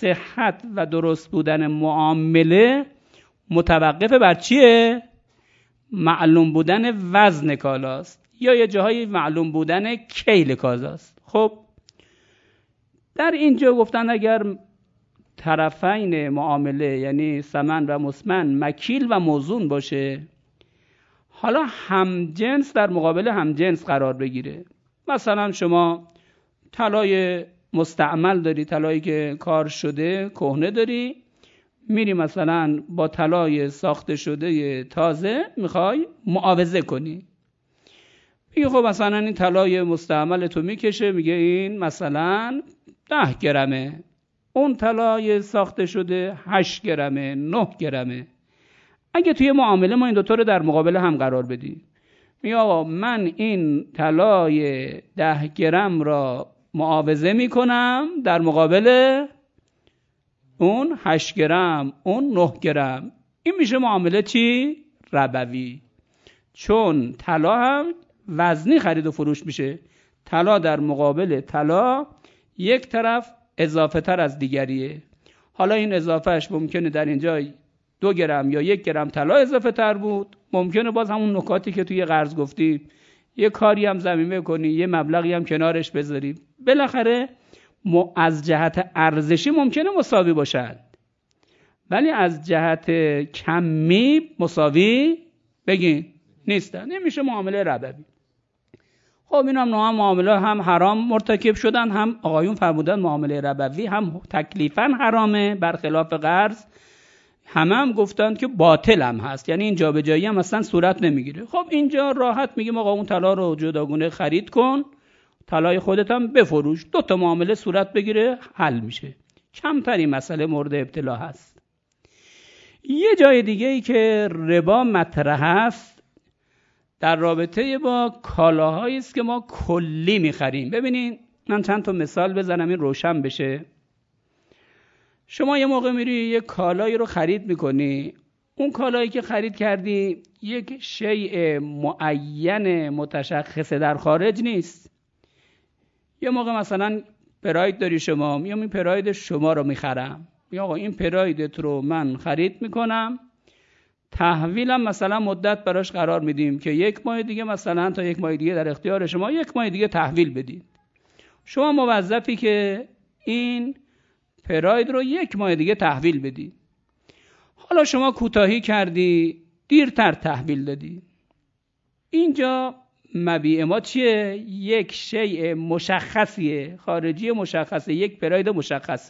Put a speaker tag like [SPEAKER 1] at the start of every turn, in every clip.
[SPEAKER 1] صحت و درست بودن معامله متوقف بر چیه؟ معلوم بودن وزن کالاست یا یه جاهای معلوم بودن کیل کالاست. خب در اینجا گفتن اگر طرفین معامله یعنی ثمن و مسمن مکیل و موزون باشه، حالا همجنس در مقابل همجنس قرار بگیره. مثلا شما طلای مستعمل داری، طلایی که کار شده کهنه داری، میری مثلا با طلای ساخته شده تازه میخوای معاوضه کنی. میگه خب مثلا این طلای مستعمل تو میکشه، میگه این مثلا 10 گرمه، اون طلای ساخته شده 8 گرمه 9 گرمه. اگه توی معامله ما این دوتا رو در مقابل هم قرار بدیم، میگه آقا من این طلای 10 گرم را معاوضه میکنم در مقابل اون 8 گرم اون 9 گرم. این میشه معامله چی؟ ربوی. چون طلا هم وزنی خرید و فروش میشه، طلا در مقابل طلا یک طرف اضافه تر از دیگریه. حالا این اضافهش ممکنه در اینجا 2 گرم یا 1 گرم طلا اضافه تر بود، ممکنه باز همون نکاتی که توی قرض گفتیم یه کاری هم ضمیمه کنی، یه مبلغی هم کنارش بذاری، بالاخره از جهت ارزشی ممکنه مساوی باشند ولی از جهت کمی مساوی بگین نیستن. نمیشه معامله ربوی. خب این هم نوع معامله هم حرام مرتکب شدن، هم آقایون فرمودن معامله ربوی هم تکلیفاً حرامه برخلاف قرض، هم گفتن که باطل هم هست، یعنی این جابجایی هم اصلا صورت نمیگیره. خب اینجا راحت میگیم آقا اون طلا رو جداگونه خرید کن، طلای خودت هم بفروش، 2 تا معامله صورت بگیره حل میشه. کمتری مسئله مورد ابتلا هست. یه جای دیگه ای که ربا مطرح است در رابطه با کالاهایی است که ما کلی میخریم. ببینین من چند تا مثال بزنم این روشن بشه. شما یه موقع میری یه کالایی رو خرید میکنی، اون کالایی که خرید کردی یک شیء معین متشخص در خارج نیست. یه موقع مثلا پراید داری شما، میام این پراید شما رو میخرم، یا آقا این پرایدت رو من خرید میکنم، تحویلم مثلا مدت براش قرار میدیم که 1 ماه دیگه مثلا تا 1 ماه دیگه در اختیار شما 1 ماه دیگه تحویل بدید. شما موظفی که این پراید رو 1 ماه دیگه تحویل بدی. حالا شما کوتاهی کردی، دیرتر تحویل دادی. اینجا مبیع ما چیه؟ یک شیء مشخصیه، خارجی مشخصه، یک پراید مشخص.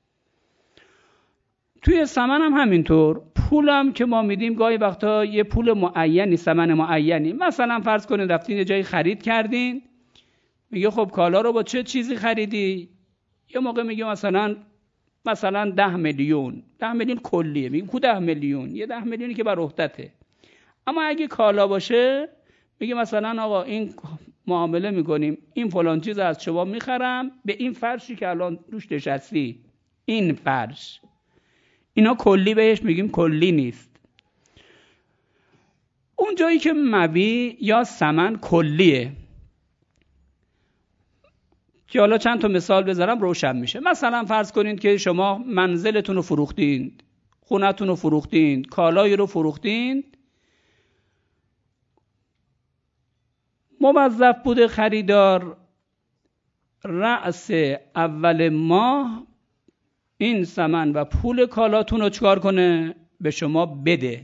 [SPEAKER 1] توی ثمن هم همینطور. پولم که ما میدیم گاهی وقتا یه پول معینی، ثمن معینی. مثلا فرض کنید رفتین یه جایی خرید کردین، میگه خب کالا رو با چه چیزی خریدی؟ یه موقع میگه مثلا 10 میلیون. 10 میلیون کلیه، میگیم کو 10 میلیون؟ یه 10 میلیونی که بر عهدته. اما اگه کالا باشه میگه مثلا آقا این معامله میکنیم، این فلان چیز از شما میخرم به این فرشی که الان روش نشستی، این فرش. اینا کلی بهش میگیم کلی نیست. اون جایی که مبیع یا ثمن کلیه که حالا چند تا مثال بذارم روشن میشه. مثلا فرض کنید که شما منزلتون رو فروختین، خونتون رو فروختین، کالایی رو فروختین، موظف بوده خریدار رأس اول ماه این ثمن و پول کالاتون رو چکار کنه؟ به شما بده.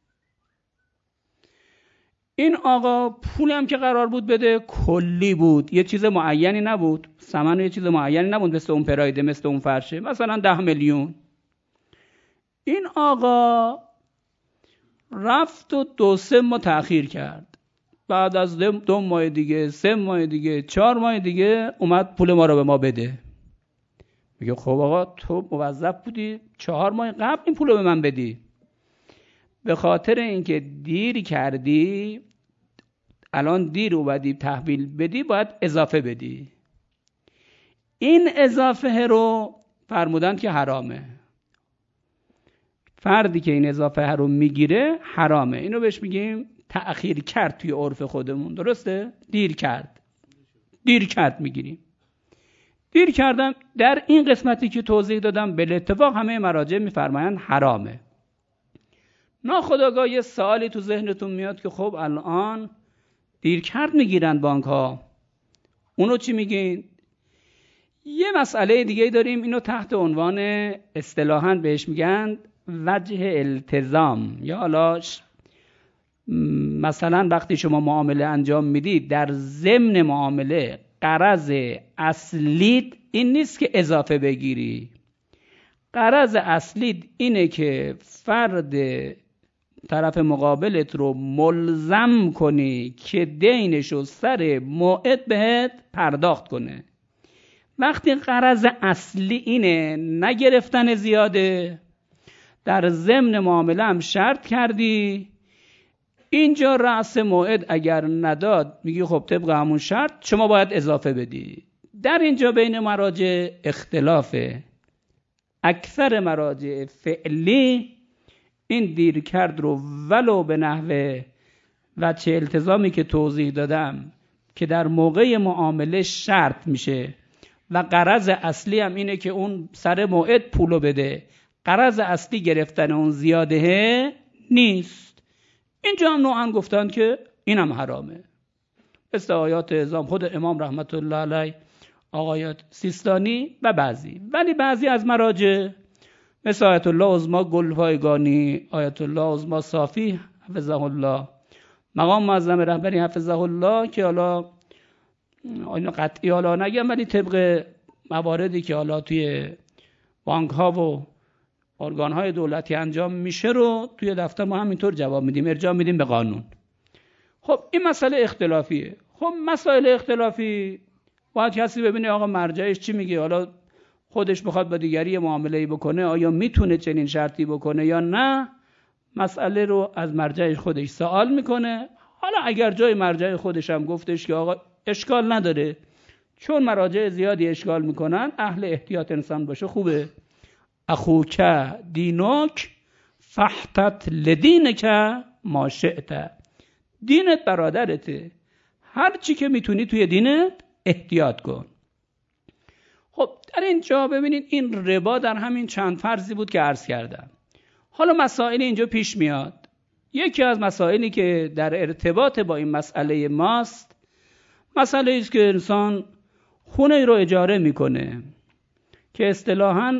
[SPEAKER 1] این آقا پول هم که قرار بود بده کلی بود، یه چیز معینی نبود، ثمن یه چیز معینی نبود، مثل اون پرایده، مثل اون فرشه، مثلا 10 میلیون. این آقا رفت و 2-3 ماه تأخیر کرد، بعد از 2 ماه دیگه، 3 ماه دیگه، 4 ماه دیگه اومد پول ما رو به ما بده. میگه خب آقا تو موظف بودی 4 ماه قبل این پول رو به من بدی، به خاطر اینکه دیر کردی الان دیر اومدی تحویل بدی باید اضافه بدی. این اضافه رو فرمودند که حرامه. فردی که این اضافه رو میگیره حرامه. اینو بهش میگیم تأخیر کرد توی عرف خودمون، درسته؟ دیر کرد میگیریم. دیر کردم در این قسمتی که توضیح دادم به اتفاق همه مراجع میفرمایند حرامه. ناخودآگاه یه سوالی تو ذهنتون میاد که خب الان دیرکرد میگیرن بانک ها، اونو چی میگین؟ یه مسئله دیگه داریم، اینو تحت عنوان اصطلاحاً بهش میگن وجه التزام. یا حالا مثلا وقتی شما معامله انجام میدید در ضمن معامله غرض اصلیت این نیست که اضافه بگیری، غرض اصلیت اینه که فرد طرف مقابلت رو ملزم کنی که دینشو سر موعد بهت پرداخت کنه. وقتی غرض اصلی اینه نگرفتن زیاده، در ضمن معامله هم شرط کردی، اینجا رأس موعد اگر نداد میگی خب طبق همون شرط شما باید اضافه بدی. در اینجا بین مراجع اختلافه. اکثر مراجع فعلی این دیرکرد رو ولو به نحوه وجه التزامی که توضیح دادم که در موقع معامله شرط میشه و غرض اصلی هم اینه که اون سر موعد پولو بده، غرض اصلی گرفتن اون زیاده نیست، اینجا هم نوعا گفتن که اینم حرامه. مثل آیات اعظام خود امام رحمت الله علیه، آقای سیستانی و بعضی. ولی بعضی از مراجع مثل آیت الله عظما گلپایگانی، آیت الله عظما صافی حفظه الله، مقام معظم رهبری حفظه الله، که حالا اینو قطعی حالا نگم ولی طبق مواردی که حالا توی بانک ها و ارگان های دولتی انجام میشه رو توی دفتر ما همینطور جواب میدیم، ارجاع میدیم به قانون. خب این مسئله اختلافیه. خب مسائل اختلافی باید کسی ببینه آقا مرجعش چی میگه، حالا خودش بخواد با دیگری معامله‌ای بکنه آیا میتونه چنین شرطی بکنه یا نه، مسئله رو از مرجع خودش سوال میکنه. حالا اگر جای مرجع خودش هم گفتش که آقا اشکال نداره، چون مراجع زیادی اشکال میکنن، اهل احتیاط انسان باشه خوبه. اخوک دینک فحتت لدینک ما شئت، دینت برادرته، هر چی که میتونی توی دینت احتیاط کن. خب در اینجا ببینید این ربا در همین چند فرضی بود که عرض کردم. حالا مسائل اینجا پیش میاد. یکی از مسائلی که در ارتباط با این مسئله ماست، مسئله ایست که انسان خونه رو اجاره میکنه که اصطلاحاً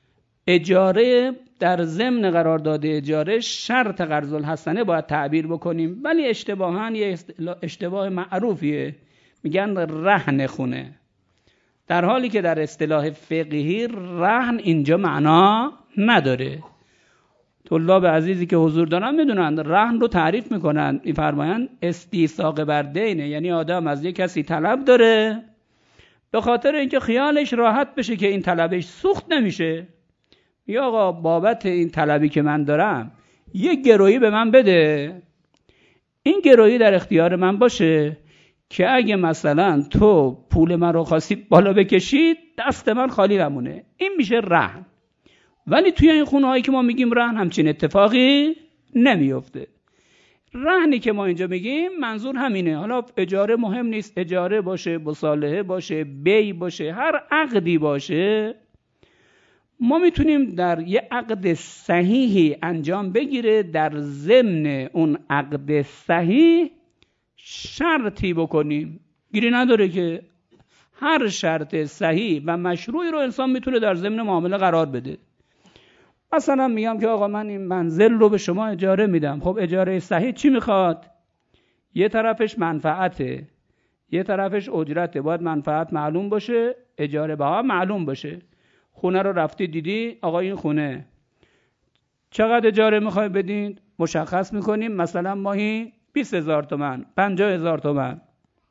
[SPEAKER 1] اجاره در ضمن قرارداد اجاره شرط قرض الحسنه باید تعبیر بکنیم، ولی اشتباهاً یه اشتباه معروفیه، میگن رهن خونه، در حالی که در اصطلاح فقهی رهن اینجا معنا نداره. طلاب عزیزی که حضور دارن میدونن رهن رو تعریف میکنن، میفرمایند استیثاق بر دینه، یعنی آدم از یک کسی طلب داره، به خاطر اینکه خیالش راحت بشه که این طلبش سوخت نمیشه، یا آقا بابت این طلبی که من دارم یک گرویی به من بده، این گرویی در اختیار من باشه که اگه مثلا تو پول من رو خواستی بالا بکشید دست من خالی نمونه، این میشه رهن. ولی توی این خونه هایی که ما میگیم رهن همچین اتفاقی نمیفته. رهنی که ما اینجا میگیم منظور همینه. حالا اجاره مهم نیست، اجاره باشه، مصالحه باشه، بی باشه، هر عقدی باشه، ما میتونیم در یه عقد صحیحی انجام بگیره، در ضمن اون عقد صحیح شرطی بکنیم، گیری نداره که هر شرط صحیح و مشروعی رو انسان میتونه در ضمن معامله قرار بده. مثلا میگم که آقا من این منزل رو به شما اجاره میدم، خب اجاره صحیح چی میخواد؟ یه طرفش منفعته، یه طرفش اجرته، باید منفعت معلوم باشه، اجاره بها معلوم باشه. خونه رو رفتی دیدی آقا این خونه چقدر اجاره میخوای بدین، مشخص میکنیم، مثلا ماهی 20,000 تومان، 50,000 تومان.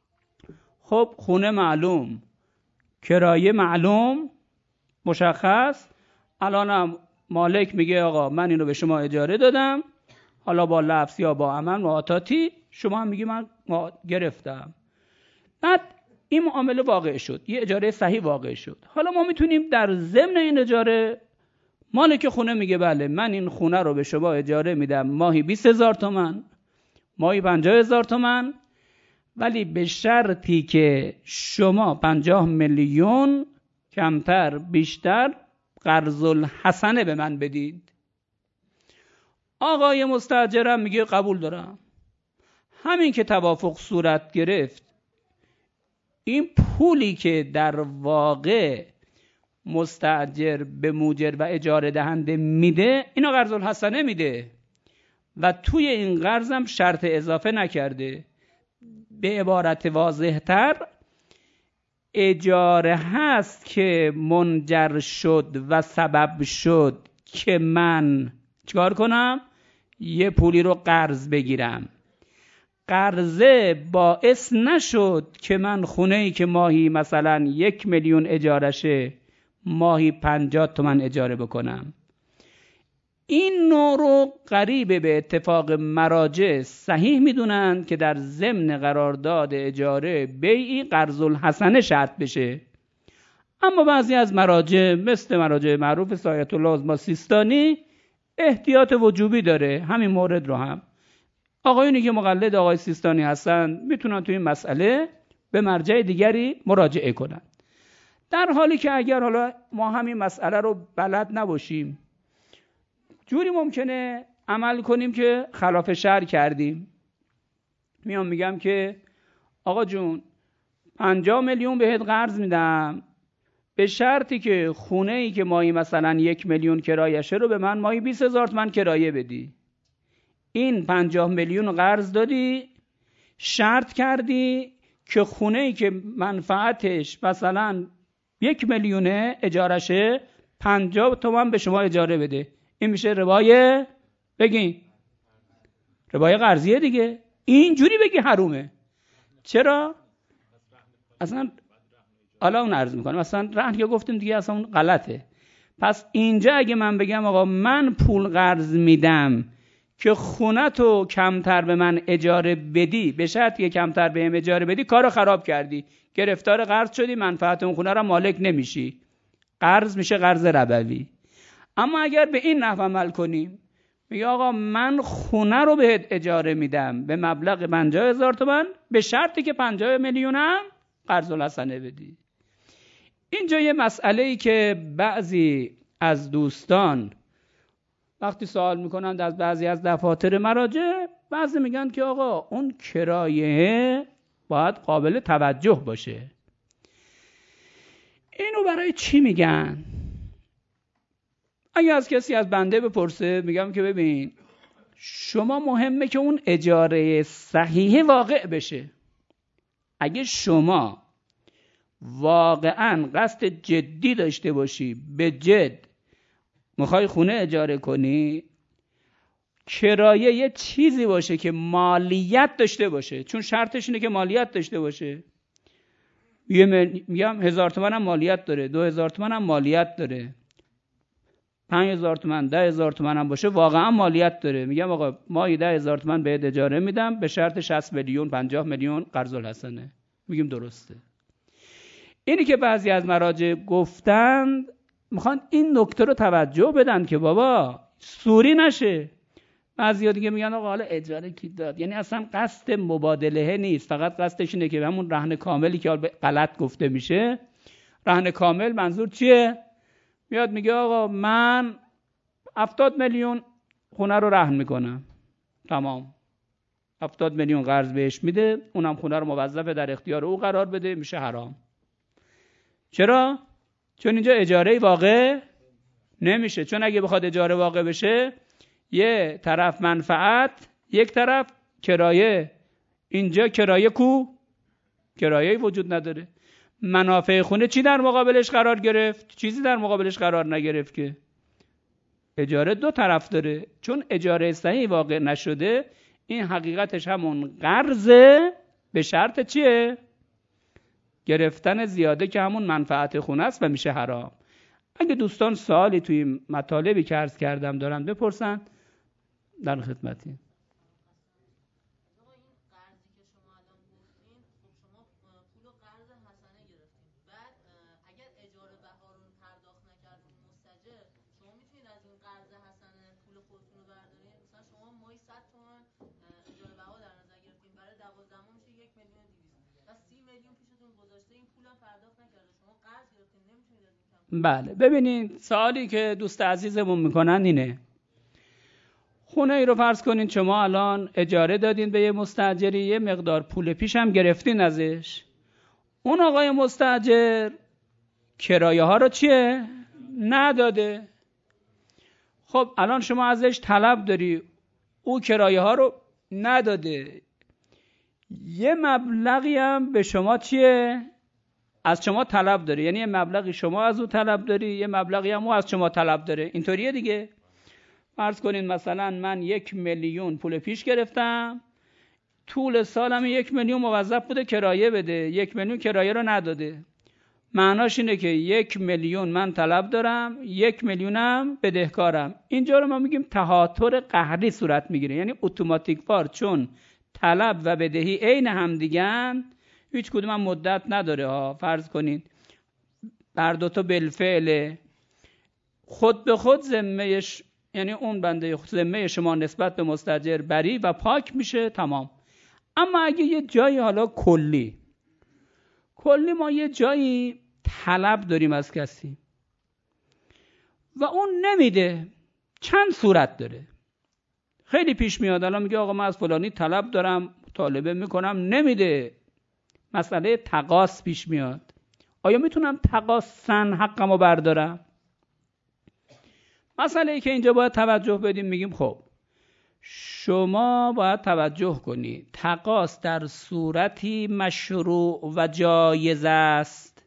[SPEAKER 1] خب خونه معلوم، کرایه معلوم، مشخص. الانم مالک میگه آقا من اینو به شما اجاره دادم، حالا با لفظ یا با عمل معاطاتی، شما هم میگی من گرفتم. بعد این معامله واقع شد، یه اجاره صحیح واقع شد. حالا ما میتونیم در ضمن این اجاره، مالک خونه میگه بله من این خونه رو به شما اجاره میدم ماهی 20,000 تومان، ماهی 50,000 تومان، ولی به شرطی که شما 50 میلیون کمتر بیشتر قرض الحسنه به من بدید. آقای مستاجرم میگه قبول دارم. همین که توافق صورت گرفت، این پولی که در واقع مستاجر به موجر و اجاره دهنده میده، اینا قرض الحسنه میده و توی این قرضم شرط اضافه نکرده. به عبارت واضح‌تر، اجاره هست که منجر شد و سبب شد که من چیکار کنم؟ یه پولی رو قرض بگیرم. قرضه باعث نشد که من خونه‌ای که ماهی مثلا 1,000,000 اجارشه، ماهی 50 تومن اجاره بکنم. این نوع رو قریب به اتفاق مراجع صحیح میدونن که در ضمن قرارداد اجاره بیعی قرض الحسنه شرط بشه. اما بعضی از مراجع مثل مراجع معروف سایت الله سیستانی احتیاط وجوبی داره. همین مورد رو هم آقایونی که مقلد آقای سیستانی هستن میتونن توی این مسئله به مرجع دیگری مراجعه کنن. در حالی که اگر حالا ما همین مسئله رو بلد نباشیم، جوری ممکنه عمل کنیم که خلاف شرع کردیم. میام میگم که آقا جون 50 میلیون بهت قرض میدم به شرطی که خونه ای که ماهی مثلا 1,000,000 کرایشه رو به من ماهی 20,000 تومان کرایه بدی. این 50 میلیون قرض دادی، شرط کردی که خونه ای که منفعتش مثلا 1,000,000 اجارشه 50 تومان به شما اجاره بده. این میشه ربای، بگین ربای قرضیه دیگه. اینجوری بگی حرومه. چرا؟ اصلا الان عرض میکنم، اصلا رهن که گفتیم دیگه اصلا اون غلطه. پس اینجا اگه من بگم آقا من پول قرض میدم که خونه تو کمتر به من اجاره بدی، به شرطی که کمتر بهم اجاره بدی، کارو خراب کردی، گرفتار قرض شدی، منفعت اون خونه رو مالک نمیشی، قرض میشه قرض ربوی. اما اگر به این نحو عمل کنیم، میگه آقا من خونه رو بهت اجاره میدم به مبلغ 50,000 تومان به شرطی که 50 میلیونم قرض الحسنه بدی. اینجا یه مسئله‌ای که بعضی از دوستان وقتی سوال میکنند از بعضی از دفاتر مراجع، بعضی میگن که آقا اون کرایه باید قابل توجه باشه. اینو برای چی میگن؟ اگه از کسی از بنده بپرسه میگم که ببین شما مهمه که اون اجاره صحیح واقع بشه. اگه شما واقعا قصد جدی داشته باشی، به جد میخوای خونه اجاره کنی، کرایه یه چیزی باشه که مالیت داشته باشه، چون شرطش اینه که مالیت داشته باشه. میگم 1,000 تومان هم مالیت داره، 2,000 تومان هم مالیت داره، 5,000 تومان 10,000 تومان هم باشه واقعا مالیت داره. میگم آقا ماهی 10,000 تومان بهت اجاره میدم به شرط 60 میلیون 50 میلیون قرض الحسنه. میگیم درسته. اینی که بعضی از مراجع گفتند میخوان این نکته رو توجه بدن که بابا سوری نشه. بعضیا دیگه میگن آقا حالا اجاره کی داد، یعنی اصلا قصد مبادله نیست، فقط قصدش اینه که همون رهن کاملی که غلط گفته میشه. رهن کامل منظور چیه؟ میاد میگه آقا من 70 میلیون خونه رو رهن میکنم، تمام 70 میلیون قرض بهش میده، اونم خونه رو موظف در اختیار او قرار بده، میشه حرام. چرا؟ چون اینجا اجاره واقع نمیشه. چون اگه بخواد اجاره واقع بشه، یه طرف منفعت، یک طرف کرایه. اینجا کرایه کو؟ کرایه وجود نداره. منافع خونه چی در مقابلش قرار گرفت؟ چیزی در مقابلش قرار نگرفت که. اجاره دو طرف داره. چون اجاره صحیح واقع نشده، این حقیقتش همون قرضه، به شرط چیه؟ گرفتن زیاده که همون منفعت خونه است و میشه حرام. اگه دوستان سوالی توی مطالبی که عرض کردم دارن بپرسن، در خدمتی. بله ببینید سوالی که دوست عزیزمون میکنن اینه، خونه ای رو فرض کنین شما الان اجاره دادین به یه مستاجری، یه مقدار پول پیش هم گرفتین ازش، اون آقای مستاجر کرایه ها رو چیه؟ نداده. خب الان شما ازش طلب داری، او کرایه ها رو نداده، یه مبلغی هم به شما چیه؟ از شما طلب داره، یعنی یه مبلغی شما از او طلب داری، یه مبلغی هم او از شما طلب داره. اینطوریه دیگه. فرض کنین مثلا من 1 میلیون پول پیش گرفتم، طول سالم 1 میلیون موظف بوده کرایه بده، 1 میلیون کرایه رو نداده. معناش اینه که 1 میلیون من طلب دارم، 1 میلیونم بدهکارم. اینجا رو ما میگیم تهاتر قهری صورت میگیره، یعنی اتوماتیک وار، چون طلب و بدهی عین هم دیگن، هیچ کدوم هم مدت نداره ها. فرض کنین هر دوتا بالفعل، خود به خود ذمهش، یعنی اون بنده ذمه شما نسبت به مستاجر بری و پاک میشه، تمام. اما اگه یه جایی حالا کلی ما یه جایی طلب داریم از کسی و اون نمیده، چند صورت داره. خیلی پیش میاد الان میگه آقا من از فلانی طلب دارم، مطالبه میکنم، نمیده. مسئله تقاص پیش میاد. آیا میتونم تقاصاً حقمو بردارم؟ مسئله ای که اینجا باید توجه بدیم، میگیم خب شما باید توجه کنی تقاص در صورتی مشروع و جایز است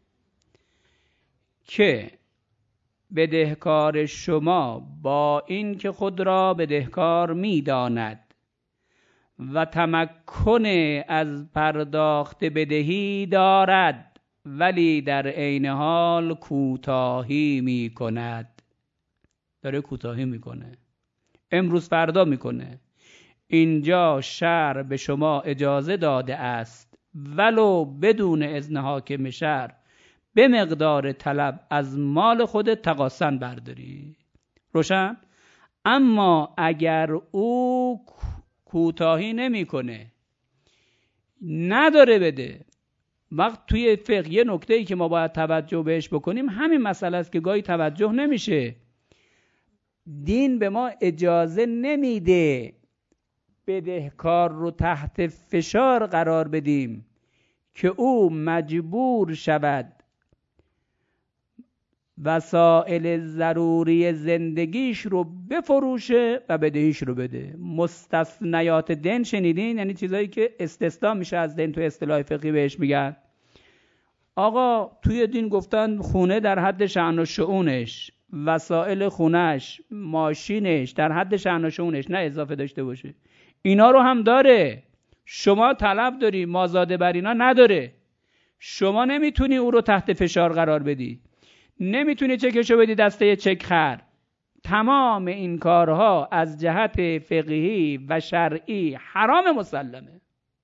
[SPEAKER 1] که بدهکار شما با این که خود را بدهکار میداند و تمکن از پرداخت بدهی دارد ولی در عین حال کوتاهی میکند. داره کوتاهی میکنه، امروز فردا میکنه. اینجا شرع به شما اجازه داده است ولو بدون اذن حاکم شرع به مقدار طلب از مال خودت تقاصاً برداری. روشن؟ اما اگر او کوتاهی نمیکنه، نداره بده، وقت توی فقه یه نکته‌ای که ما باید توجه بهش بکنیم همین مسئله است که گاهی توجه نمیشه. دین به ما اجازه نمیده بدهکار رو تحت فشار قرار بدیم که او مجبور شود وسایل ضروری زندگیش رو بفروشه و بدهیش رو بده. مستثنیات دین شنیدین؟ یعنی چیزایی که استثنا میشه از دین، تو اصطلاح فقهی بهش میگن آقا توی دین گفتن خونه در حد شأن و شؤونش، وسایل خونش، ماشینش در حد شأن و شؤونش، نه اضافه داشته باشه. اینا رو هم داره. شما طلب داری، مازاده بر اینا نداره. شما نمیتونی او رو تحت فشار قرار بدی، نمیتونی چکشو بدی دسته چک خر. تمام این کارها از جهت فقهی و شرعی حرام مسلمه.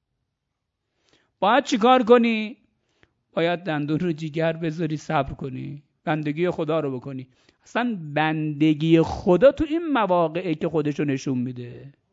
[SPEAKER 1] باید چی کار کنی؟ باید دندون رو جیگر بذاری، صبر کنی، بندگی خدا رو بکنی. اصلا بندگی خدا تو این مواقعی که خودشو نشون میده.